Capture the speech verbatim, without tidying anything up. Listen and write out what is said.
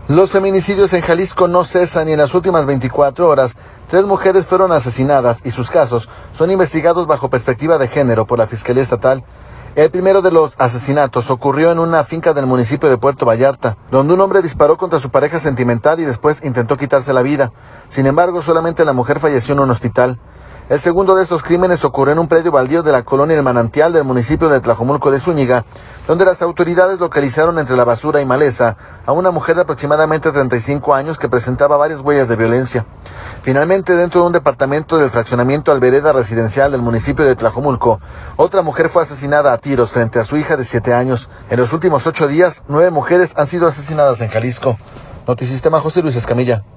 Los feminicidios en Jalisco no cesan y en las últimas veinticuatro horas, tres mujeres fueron asesinadas y sus casos son investigados bajo perspectiva de género por la Fiscalía Estatal. El primero de los asesinatos ocurrió en una finca del municipio de Puerto Vallarta, donde un hombre disparó contra su pareja sentimental y después intentó quitarse la vida. Sin embargo, solamente la mujer falleció en un hospital. El segundo de estos crímenes ocurrió en un predio baldío de la colonia El Manantial del municipio de Tlajomulco de Zúñiga, donde las autoridades localizaron entre la basura y maleza a una mujer de aproximadamente treinta y cinco años que presentaba varias huellas de violencia. Finalmente, dentro de un departamento del fraccionamiento Albereda residencial del municipio de Tlajomulco, otra mujer fue asesinada a tiros frente a su hija de siete años. En los últimos ocho días, nueve mujeres han sido asesinadas en Jalisco. Notisistema, José Luis Escamilla.